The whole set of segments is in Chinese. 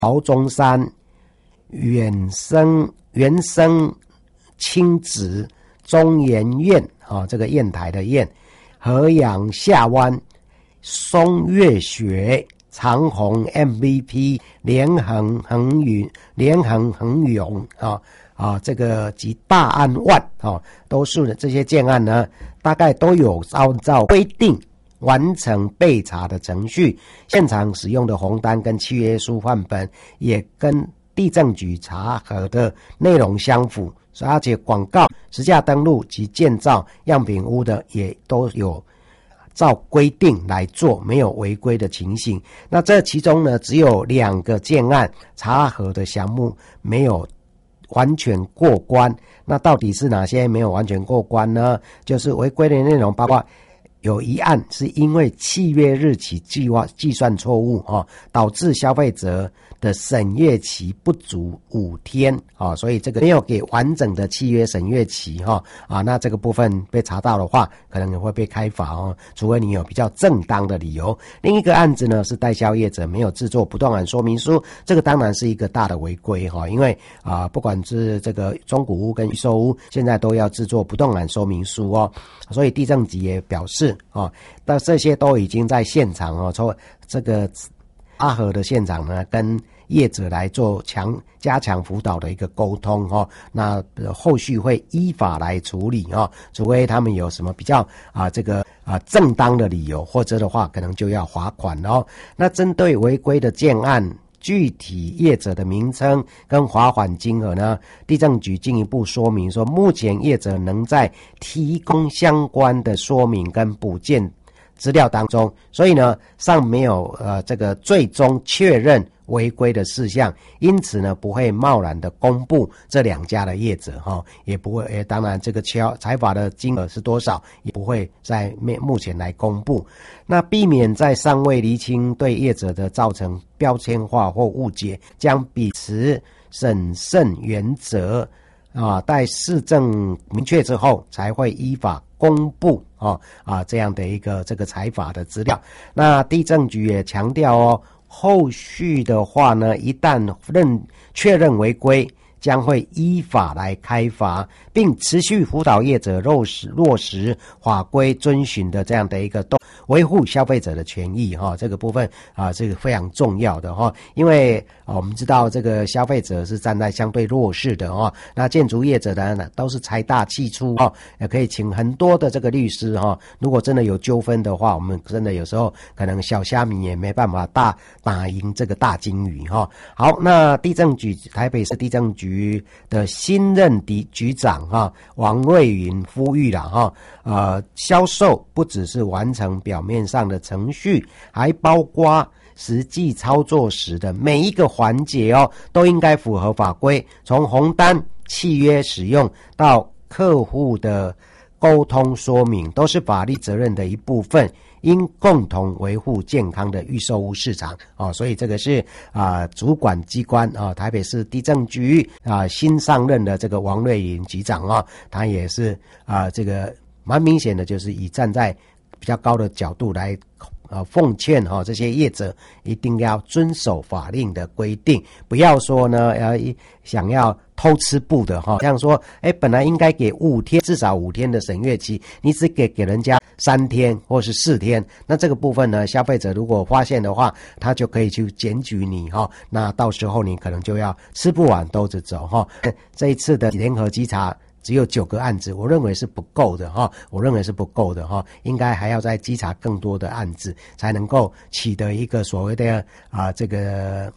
曹中山、原生亲子中研院这个砚台的砚，河阳下湾、松月学、长虹 MVP、连横横勇这个及大安万都是这些建案呢，大概都有按照规定完成备查的程序，现场使用的红单跟契约书范本也跟地政局查核的内容相符，而且广告、实价登录及建造样品屋的也都有照规定来做，没有违规的情形。那这其中呢，只有2个建案查核的项目没有完全过关。那到底是哪些没有完全过关呢？就是违规的内容包括有一案是因为契约日期计算错误导致消费者的审阅期不足5天所以这个没有给完整的契约审阅期那这个部分被查到的话，可能也会被开罚除非你有比较正当的理由。另一个案子呢是代销业者没有制作不动产说明书，这个当然是一个大的违规因为不管是这个中古屋跟预售屋现在都要制作不动产说明书所以地政局也表示但这些都已经在现场从这个查核的现场呢，跟业者来做加强辅导的一个沟通那后续会依法来处理除非他们有什么比较正当的理由，或者的话可能就要罚款那针对违规的建案具体业者的名称跟罚款金额呢，地政局进一步说明说，目前业者能在提供相关的说明跟补件资料当中，所以呢尚没有这个最终确认违规的事项，因此呢不会贸然的公布这2家的业者也不会当然这个裁罚的金额是多少也不会在目前来公布。那避免在尚未厘清对业者的造成标签化或误解，将秉持审慎原则待事证明确之后才会依法公布这样的一个这个裁罚的资料。那地政局也强调后续的话呢，一旦确认违规，将会依法来开罚，并持续辅导业者落实法规遵循的这样的一个维护消费者的权益这个部分这个非常重要的因为我们知道这个消费者是站在相对弱势的那建筑业者呢都是财大气粗也可以请很多的这个律师如果真的有纠纷的话，我们真的有时候可能小虾米也没办法打赢这个大金鱼好，那台北市地政局的新任局长王瑞云呼吁了销售不只是完成表面上的程序，还包括实际操作时的每一个环节都应该符合法规，从红单、契约使用到客户的沟通说明，都是法律责任的一部分，应共同维护健康的预售屋市场所以这个是主管机关台北市地政局新上任的这个王瑞云局长他也是这个蛮明显的，就是以站在比较高的角度来奉劝这些业者一定要遵守法令的规定，不要说呢想要偷吃布的像说本来应该给5天，至少5天的审阅期，你只给人家3天或是4天，那这个部分呢，消费者如果发现的话，他就可以去检举你那到时候你可能就要吃不完兜着走这一次的联合稽查只有9个案子，我认为是不够的应该还要再稽查更多的案子，才能够取得一个所谓的这个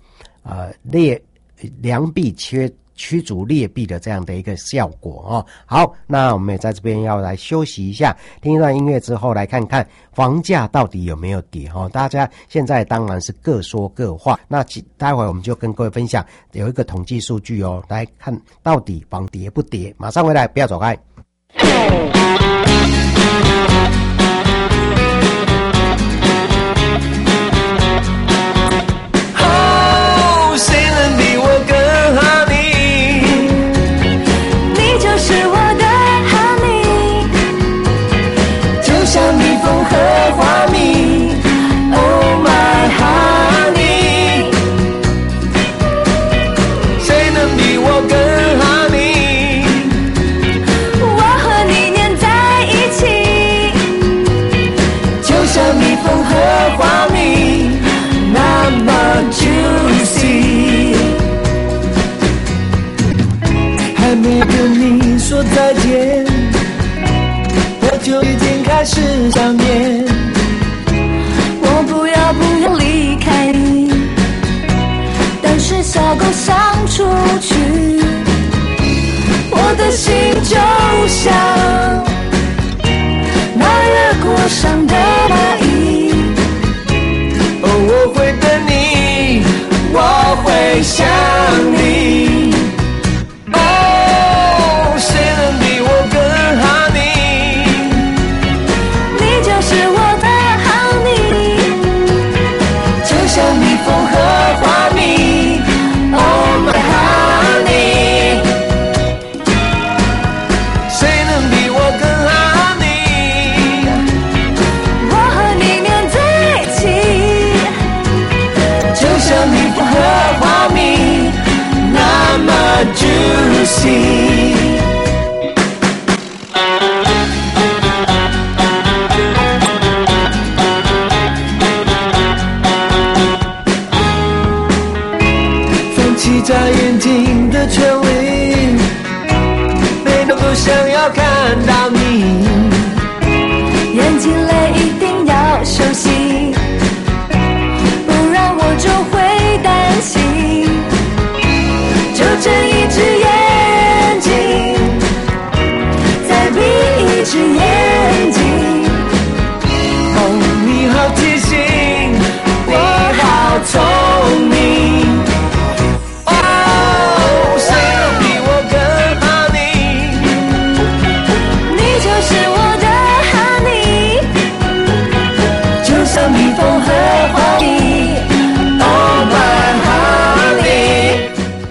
良币驱逐劣币的这样的一个效果好，那我们也在这边要来休息一下，听一段音乐之后来看看房价到底有没有跌大家现在当然是各说各话，那待会我们就跟各位分享有一个统计数据来看到底房跌不跌，马上回来，不要走开。 再见，我就已经开始想念。 我不要离开你，但是小狗想出去，我的心就像那越过上的蚂蚁。 哦，我会等你，我会想你。哦，谁能比我更好你？ 你就是我的好你， 就像蜜蜂和花蜜。Oh my honey， 谁能比我更好你？ 我和你黏在一起， 就像蜜蜂和花蜜，那么 juicy。放弃眨眼睛的权利，每个都想要看到你。 眼睛泪一定要休息，不然我就会担心。就睁一只眼睛，再闭一只眼睛。 哦，你好贴心，你好聪明。哦，谁能比我更好你？ 你就是我的 honey， 就像蜜蜂和花蜜。Oh my honey。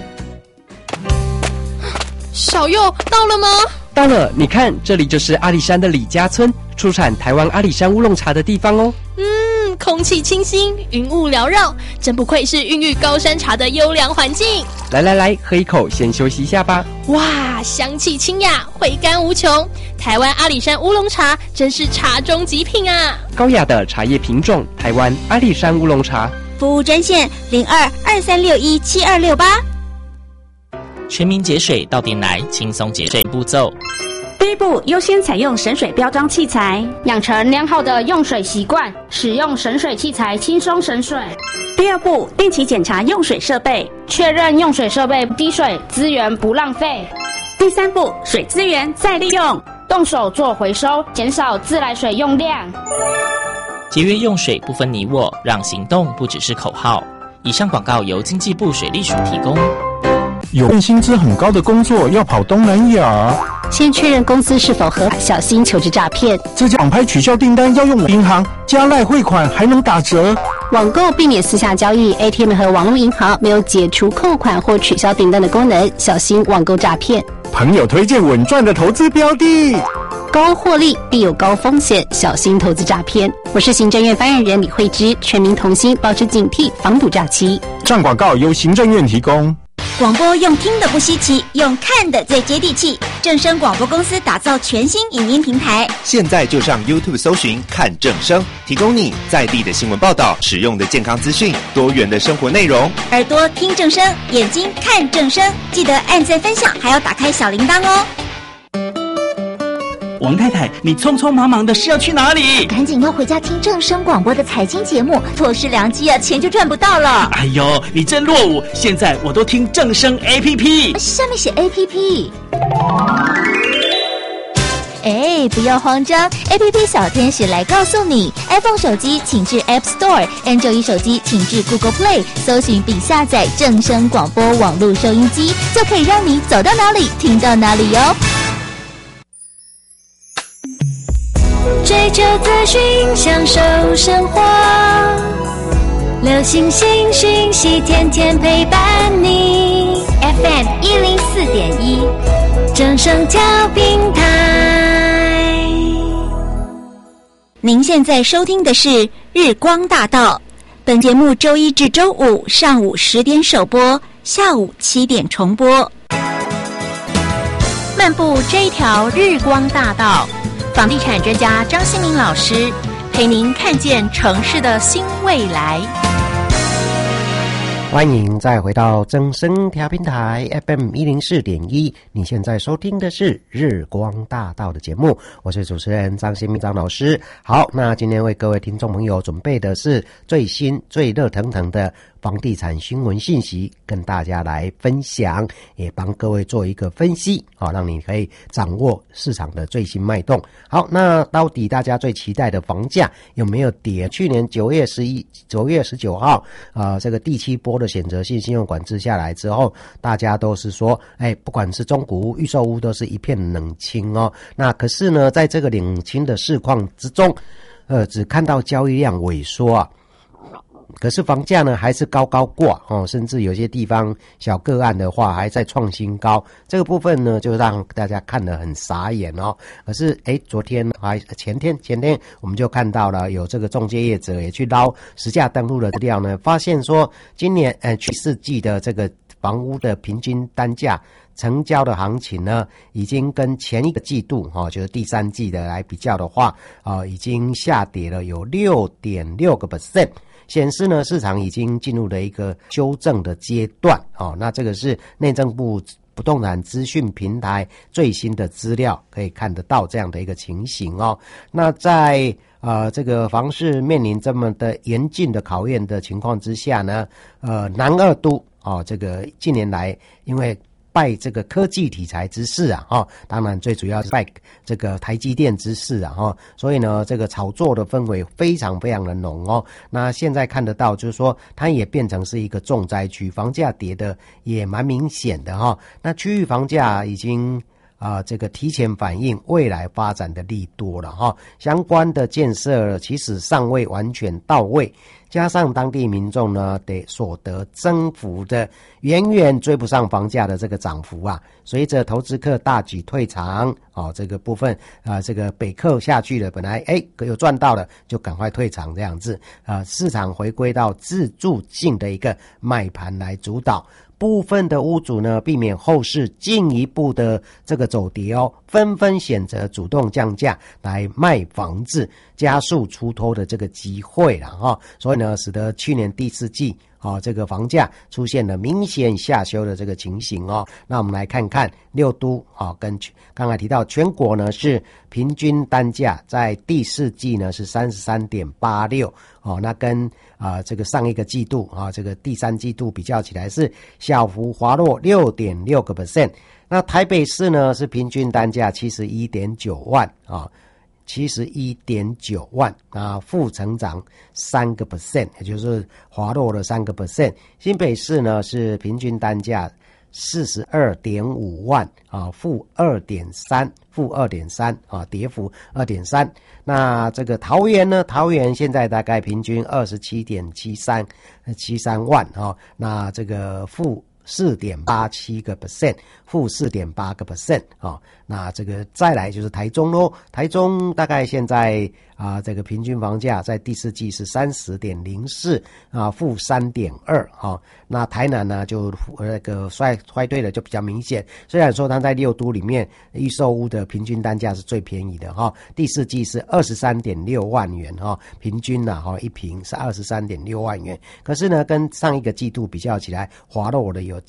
小佑到了吗？ 到了，你看，这里就是阿里山的李家村，出产台湾阿里山乌龙茶的地方哦。 空气清新，云雾缭绕，真不愧是孕育高山茶的优良环境。 来，喝一口，先休息一下吧。 哇，香气清雅，回甘无穷。台湾阿里山乌龙茶真是茶中极品啊！ 高雅的茶叶品种，台湾阿里山乌龙茶。 服务专线02-2361-7268。 全民节水到店来，轻松节水步骤。 第一步，优先采用省水标章器材， 养成良好的用水习惯，使用省水器材轻松省水。 第二步，定期检查用水设备， 确认用水设备滴水，资源不浪费。 第三步，水资源再利用， 动手做回收，减少自来水用量。 节约用水不分你我，让行动不只是口号。以上广告由经济部水利署提供。 有份薪资很高的工作要跑东南亚， 先确认公司是否合法，小心求职诈骗。 这家网拍取消订单要用银行加赖汇款还能打折。 网购避免私下交易 ，ATM 和网络银行没有解除扣款或取消订单的功能，小心网购诈骗。 朋友推荐稳赚的投资标的， 高获利必有高风险，小心投资诈骗。我是行政院发言人李慧芝，全民同心，保持警惕，防堵诈欺。 上广告由行政院提供。 广播用听的不稀奇，用看的最接地气。正声广播公司打造全新影音平台， 现在就上 YouTube 搜寻看正声，提供你在地的新闻报道、实用的健康资讯、多元的生活内容。 耳朵听正声，眼睛看正声，记得按赞分享，还要打开小铃铛哦。 王太太，你匆匆忙忙的是要去哪里？ 赶紧要回家听正声广播的财经节目，错失良机啊，钱就赚不到了。 哎呦，你真落伍！现在我都听正声 APP， 下面写 APP。哎，不要慌张 ，APP 小天使来告诉你 ，iPhone 手机请至 App Store，Android 手机请至 Google Play， 搜寻并下载正声广播网络收音机，就可以让你走到哪里听到哪里哟。 追求资讯，享受生活，流行新讯息，天天陪伴你。FM 104.1，正声调频台。 您现在收听的是日光大道，本节目周一至周五上午10点首播，下午7点重播。 漫步这一条日光大道。房地产专家张新明老师陪您看见城市的新未来。 欢迎再回到正声调频台 FM 104.1，你现在收听的是日光大道的节目，我是主持人张新明张老师。好，那今天为各位听众朋友准备的是最新最热腾腾的房地产新闻信息，跟大家来分享，也帮各位做一个分析，让你可以掌握市场的最新脉动。好，那到底大家最期待的房价有没有跌？去年9月19号这个第7波的选择性信用管制下来之后，大家都是说不管是中古屋、预售屋都是一片冷清哦。那可是呢，在这个冷清的市况之中，只看到交易量萎缩啊，可是房价呢还是高高挂甚至有些地方小个案的话还在创新高，这个部分呢就让大家看得很傻眼哦。可是昨天前天我们就看到了有这个仲介业者也去捞实价登录的资料呢，发现说今年第4季的这个房屋的平均单价成交的行情呢，已经跟前一个季度就是第3季的来比较的话已经下跌了有 6.6%，显示呢市场已经进入了一个修正的阶段那这个是内政部不动产资讯平台最新的资料，可以看得到这样的一个情形那在这个房市面临这么的严峻的考验的情况之下呢，南二都这个近年来因为拜这个科技题材之势当然最主要是拜这个台积电之势所以呢这个炒作的氛围非常非常的浓那现在看得到就是说它也变成是一个重灾区，房价跌的也蛮明显的那区域房价已经这个提前反映未来发展的利多了相关的建设其实尚未完全到位，加上当地民众呢所得增幅的远远追不上房价的这个涨幅随着投资客大举退场这个部分这个北客下去了，本来有赚到了就赶快退场这样子市场回归到自住性的一个卖盘来主导。部分的屋主呢，避免后市进一步的这个走跌纷纷选择主动降价来卖房子，加速出脱的这个机会了所以呢，使得去年第4季这个房价出现了明显下修的这个情形那我们来看看6都跟刚才提到全国呢是平均单价在第4季呢是 33.86那跟这个上一个季度这个第3季度比较起来是小幅滑落 6.6%。 那台北市呢是平均单价 71.9 万71.9 万负成长 3%， 也就是滑落了 3%。 新北市呢是平均单价 42.5 万负 2.3%， 跌幅 2.3%。 那这个桃园呢，桃园现在大概平均 27.73 万那这个负4.87%， 负 4.8%那这个再来就是台中咯，台中大概现在这个平均房价在第4季是 30.04 负 3.2那台南呢就那个衰退的就比较明显，虽然说它在6都里面预售屋的平均单价是最便宜的第4季是 23.6 万元平均一坪是 23.6 万元，可是呢跟上一个季度比较起来滑落的有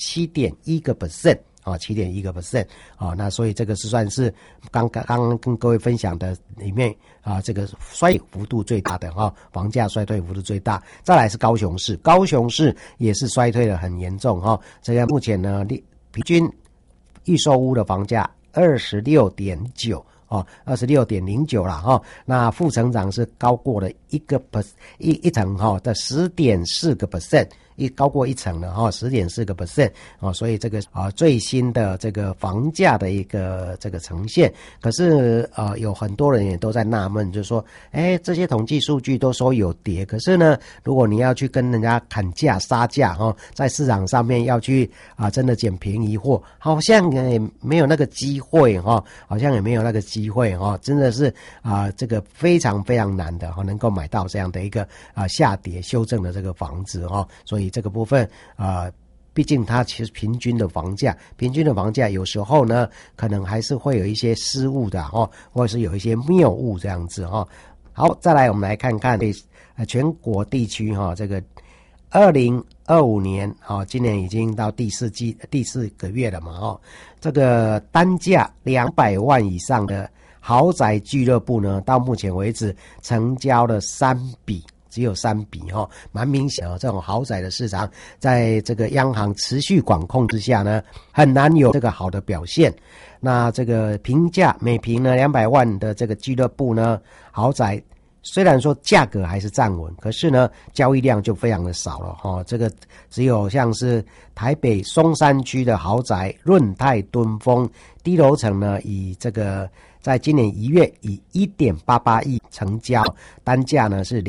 7.1%7.1%那所以这个是算是刚刚跟各位分享的里面这个衰退幅度最大的房价衰退幅度最大。再来是高雄市，高雄市也是衰退的很严重这个目前呢平均预售屋的房价 26.9 26.09 啦那负成长是高过了一层的 10.4%，高过1层了10.4%所以这个最新的这个房价的一个这个呈现。可是有很多人也都在纳闷，就是说这些统计数据都说有跌，可是呢如果你要去跟人家砍价杀价在市场上面要去真的捡便宜货，好像也没有那个机会好像也没有那个机会真的是这个非常非常难的能够买到这样的一个下跌修正的这个房子所以这个部分毕竟它其实平均的房价有时候呢可能还是会有一些失误的或者是有一些谬误这样子好，再来我们来看看全国地区这个 2025年今年已经到第4个月了嘛这个单价200万以上的豪宅俱乐部呢，到目前为止成交了3笔。只有3笔蛮明显这种豪宅的市场在这个央行持续管控之下呢，很难有这个好的表现。那这个评价每坪呢200万的这个俱乐部呢豪宅，虽然说价格还是站稳，可是呢交易量就非常的少了这个只有像是台北松山区的豪宅润泰敦丰低楼层呢，以这个在今年1月以 1.88 亿成交，单价呢是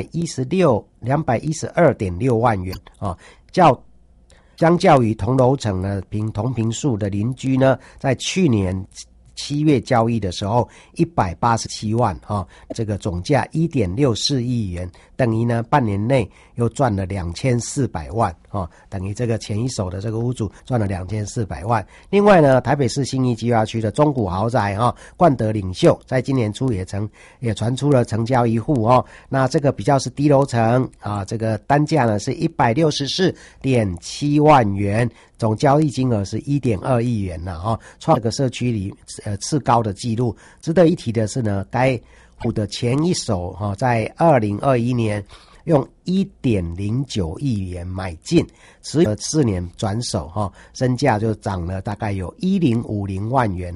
212.6万元相较于同楼层呢同坪数的邻居呢，在去年7月交易的时候187万这个总价 1.64 亿元，等于呢半年内又赚了2400万等于这个前一手的这个屋主赚了2400万。另外呢，台北市信义计划区的中古豪宅冠德领袖在今年初也传出了成交一户那这个比较是低楼层这个单价呢是 164.7 万元，总交易金额是 1.2 亿元创这个社区里次高的记录。值得一提的是呢，该户的前一手在2021年用 1.09 亿元买进，持有4年转手身价就涨了大概有1050万元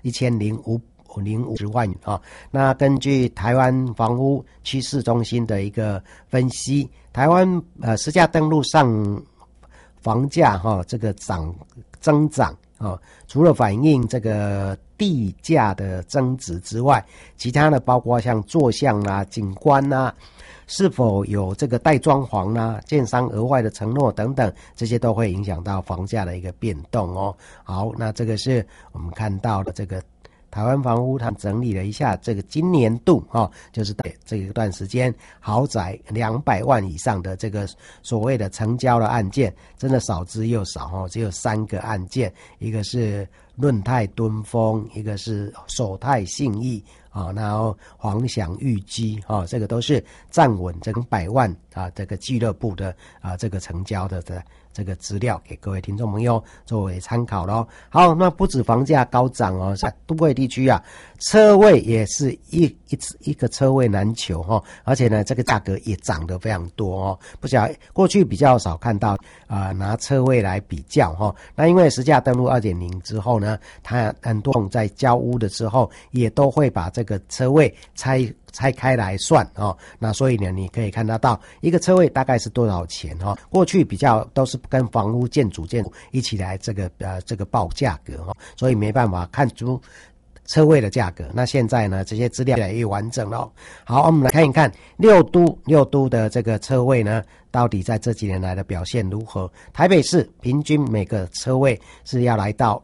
1050万元那根据台湾房屋趋势中心的一个分析，台湾实价登录上房价这个增长除了反映这个地价的增值之外，其他的包括像坐向景观是否有这个带装潢建商额外的承诺等等，这些都会影响到房价的一个变动好，那这个是我们看到的这个台湾房屋，他们整理了一下这个今年度就是这一段时间豪宅200万以上的这个所谓的成交的案件，真的少之又少只有3个案件，一个是润泰敦丰，一个是首泰信义然后黄祥裕基这个都是站稳这个100万这个俱乐部的这个成交的这个资料给各位听众朋友作为参考咯。好，那不止房价高涨在都会地区车位也是一个车位难求而且呢这个价格也涨得非常多不晓得过去比较少看到拿车位来比较那因为实价登录 2.0 之后呢，它很多种在交屋的时候也都会把这个车位拆开来算那所以呢你可以看得到一个车位大概是多少钱过去比较都是跟房屋建筑一起来这个报价格所以没办法看出车位的价格。那现在呢这些资料越来越完整了好，我们来看一看六都的这个车位呢到底在这几年来的表现如何。台北市平均每个车位是要来到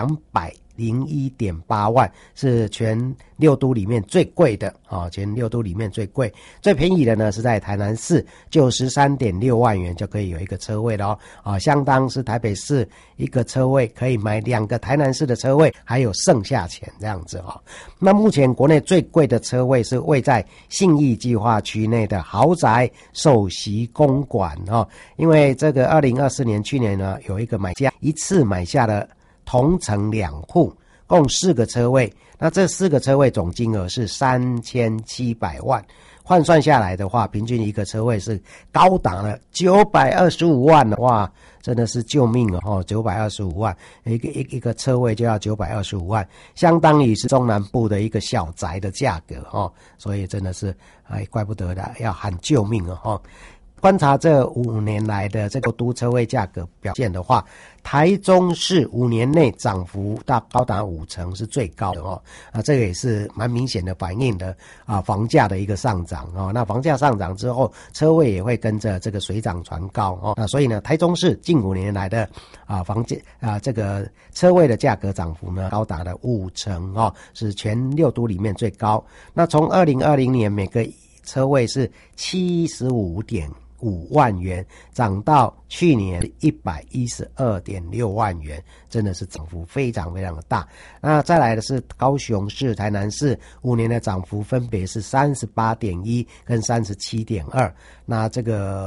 201.8万，是全6都里面最贵的全6都里面最贵。最便宜的呢是在台南市，93.6万元就可以有一个车位了相当是台北市一个车位可以买2个台南市的车位，还有剩下钱这样子那目前国内最贵的车位是位在信义计划区内的豪宅首席公馆因为这个2024年去年呢有一个买家一次买下了同层2户，共4个车位，那这4个车位总金额是3700万，换算下来的话，平均一个车位是高达了925万的话，真的是救命925万，一个车位就要925万，相当于是中南部的一个小宅的价格所以真的是怪不得的要喊救命观察这5年来的这个都车位价格表现的话，台中市5年内涨幅高达50%是最高的这个也是蛮明显的反映的房价的一个上涨那房价上涨之后，车位也会跟着这个水涨船高那所以呢，台中市近5年来的房价这个车位的价格涨幅呢高达了50%是全6都里面最高。那从2020年每个车位是75.5万元，涨到去年 112.6 万元，真的是涨幅非常非常的大。那再来的是高雄市、台南市5年的涨幅分别是 38.1 跟 37.2。那这个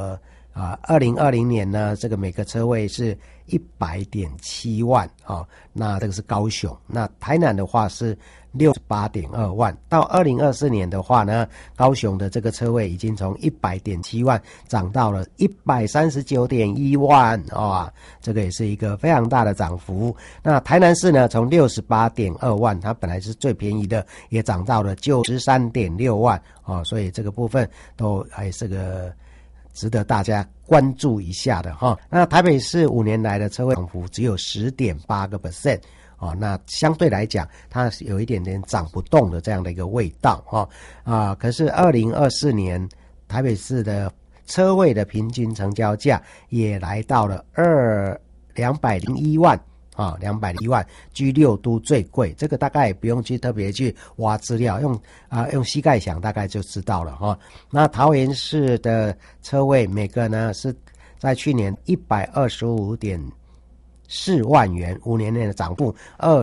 2020年呢，这个每个车位是100.7万啊，那这个是高雄。那台南的话是68.2万。到2024年的话呢，高雄的这个车位已经从100.7万涨到了139.1万啊，这个也是一个非常大的涨幅。那台南市呢，从68.2万，它本来是最便宜的，也涨到了93.6万啊，所以这个部分都还是个值得大家关注一下的哈。那台北市5年来的车位涨幅只有 10.8%。那相对来讲，它有一点点涨不动的这样的一个味道可是2024年台北市的车位的平均成交价也来到了201万。201万，居6都最贵，这个大概也不用去特别去挖资料，用膝盖想大概就知道了哈。那桃园市的车位每个呢是在去年125.4万元，5年内的涨幅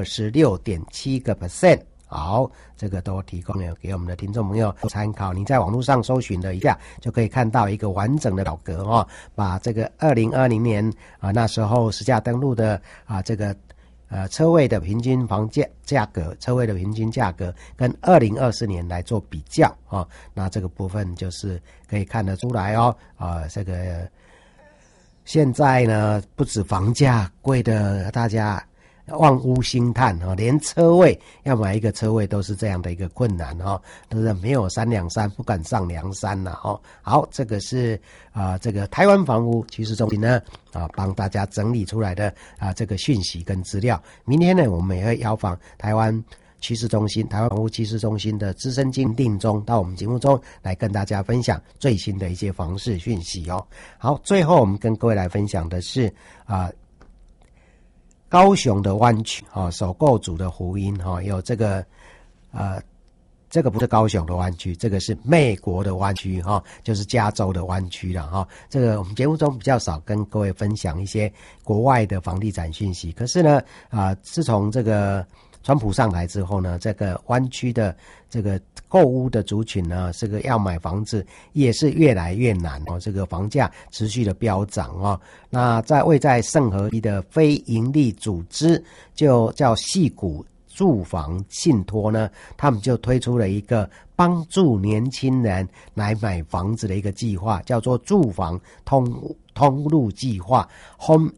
26.7%。好，这个都提供了给我们的听众朋友参考。你在网络上搜寻了一下，就可以看到一个完整的表格把这个2020年那时候实价登录的这个车位的平均房价格，车位的平均价格跟2024年来做比较那这个部分就是可以看得出来这个现在呢不止房价贵的大家望屋兴叹连车位要买一个车位都是这样的一个困难都是没有3两3不敢上梁山好，这个是这个台湾房屋趋势中心呢帮大家整理出来的这个讯息跟资料。明天呢我们也会邀访台湾趋势中心、台湾房屋趋势中心的资深经理定中到我们节目中来跟大家分享最新的一些房市讯息好，最后我们跟各位来分享的是高雄的湾区首购组的福音有这个这个不是高雄的湾区，这个是美国的湾区就是加州的湾区了这个我们节目中比较少跟各位分享一些国外的房地产讯息，可是呢自从这个川普上台之后呢，这个湾区的这个购屋的族群呢，这个要买房子也是越来越难这个房价持续的飙涨那位在圣河一的非营利组织就叫矽谷住房信托呢，他们就推出了一个帮助年轻人来买房子的一个计划，叫做住房通路计划 Home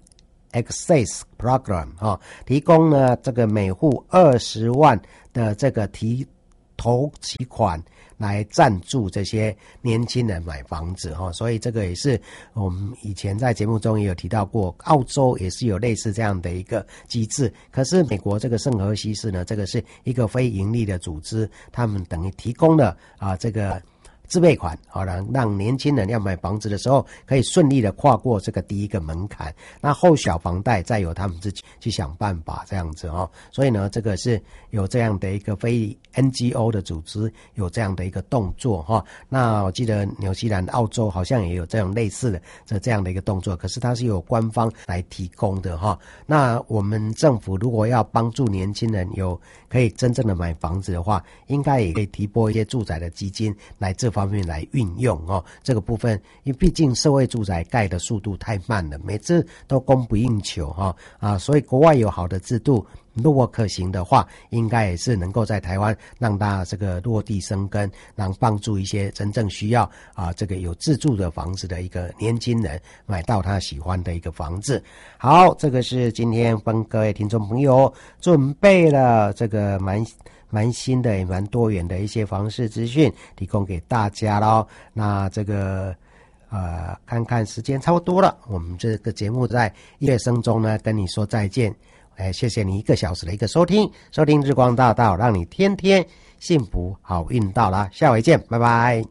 Access Program 提供呢这个每户20万的这个头期款来赞助这些年轻人买房子所以这个也是我们以前在节目中也有提到过，澳洲也是有类似这样的一个机制，可是美国这个圣荷西市呢，这个是一个非盈利的组织，他们等于提供了这个自备款让年轻人要买房子的时候可以顺利的跨过这个第一个门槛，那后小房贷再由他们自己去想办法这样子所以呢这个是有这样的一个非 NGO 的组织有这样的一个动作那我记得纽西兰、澳洲好像也有这样类似的这样的一个动作，可是它是由官方来提供的那我们政府如果要帮助年轻人有可以真正的买房子的话，应该也可以提拨一些住宅的基金来这方面来运用这个部分，因为毕竟社会住宅盖的速度太慢了，每次都供不应求所以国外有好的制度，如果可行的话，应该也是能够在台湾让它这个落地生根，让帮助一些真正需要这个有自住的房子的一个年轻人买到他喜欢的一个房子。好，这个是今天跟各位听众朋友准备了这个蛮新的也蛮多元的一些房市资讯提供给大家咯。那这个看看时间差不多了，我们这个节目在1月声中呢跟你说再见。谢谢你1个小时的一个收听日光大道，让你天天幸福好运到啦，下回见，拜拜。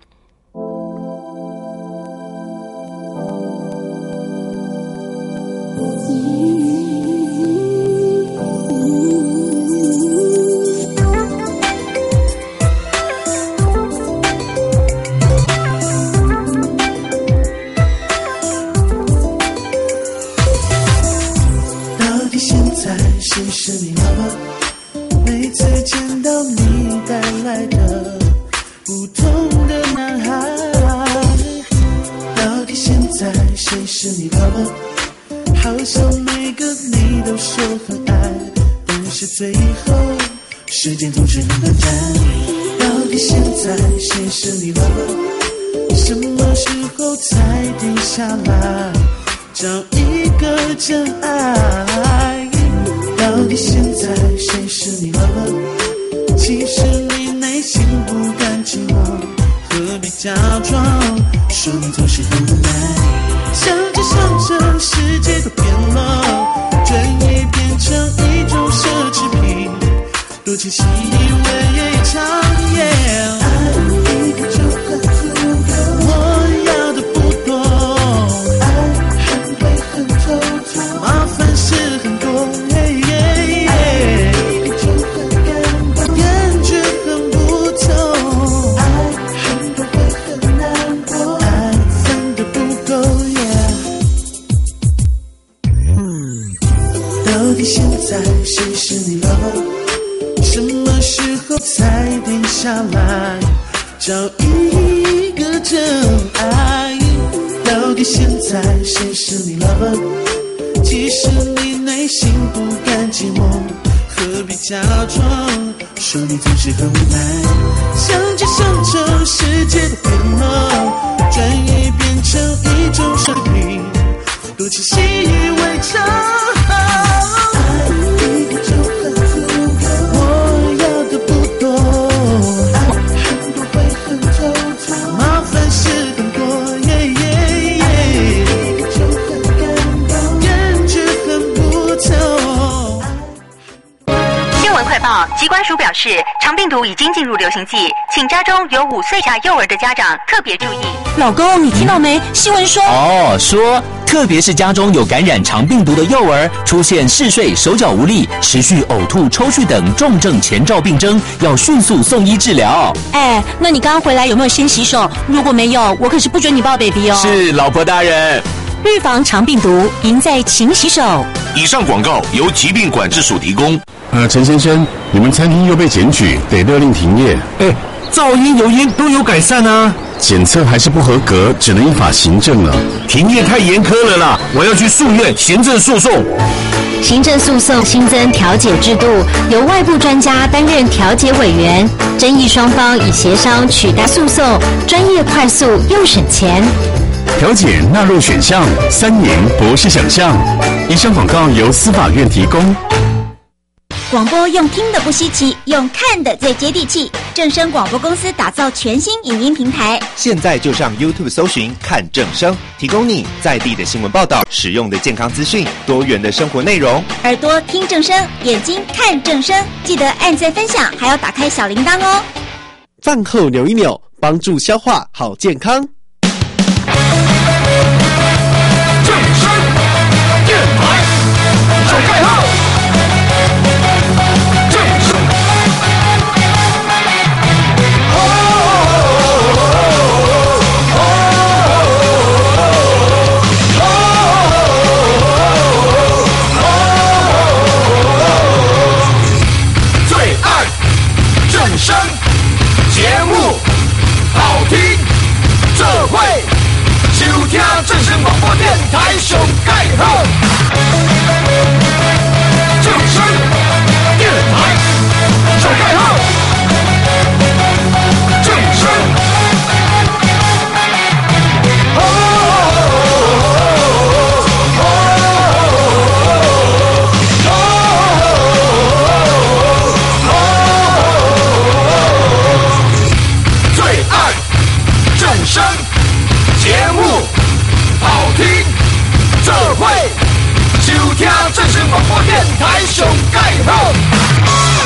谁是你妈妈？每次见到你带来的不同的男孩，到底现在谁是你 lover？ 好像每个你都说很爱，但是最后时间总是很短暂。到底现在谁是你 lover？ 什么时候才停下来找一个真爱？到底现在谁是你 lover？ 其实你内心不甘寂寞，何必假装说你总是很无奈？想着想着世界都变了，转眼变成一种奢侈品，多情习以为常。爱一个就很足够，我要的不多，爱很会很偷偷，麻烦事很多。爱一个就很感动，感觉很不同，爱很多会很难过，爱分得不够。到底现在谁是你 lover？ 什么时候才停下来找一个真爱？到底现在谁是你 lover？ 其实你内心不甘寂寞，何必假装说你总是很无奈？想着想着世界都变了，转眼变成一种奢侈品，多情习以为常。爱一个就很足够，我要的不多，爱很多会很偷偷，麻烦事很多。爱一个就很感动，感觉很不同。 新闻快报，疾管署表示，肠病毒已经进入流行季，请家中有5岁以下幼儿的家长特别注意。 老公，你听到没？新闻说说特别是家中有感染肠病毒的幼儿，出现嗜睡、手脚无力、持续呕吐、抽搐等重症前兆病征，要迅速送医治疗。 那你刚刚回来有没有先洗手？如果没有，我可是不准你抱 baby 哦。 是，老婆大人。 预防肠病毒，赢在勤洗手。 以上广告由疾病管制署提供。 陈先生，你们餐厅又被检举，得勒令停业。 噪音、油烟都有改善啊。 检测还是不合格，只能依法行政了。 停业太严苛了啦，我要去诉愿行政诉讼。 行政诉讼新增调解制度，由外部专家担任调解委员，争议双方以协商取代诉讼，专业、快速又省钱。 调解纳入选项，3年博士想象。以上广告由司法院提供。 广播用听的不稀奇，用看的最接地气。正声广播公司打造全新影音平台， 现在就上 YouTube 搜寻看正声，提供你在地的新闻报道、实用的健康资讯、多元的生活内容。 耳朵听正声，眼睛看正声，记得按赞分享，还要打开小铃铛哦。 饭后扭一扭，帮助消化好健康。 正声电台手盖号。声节目好听，这会收听正声广播电台上盖好。正声电台上盖好。正声正声节目好听，这会收听正声广播电台上盖好。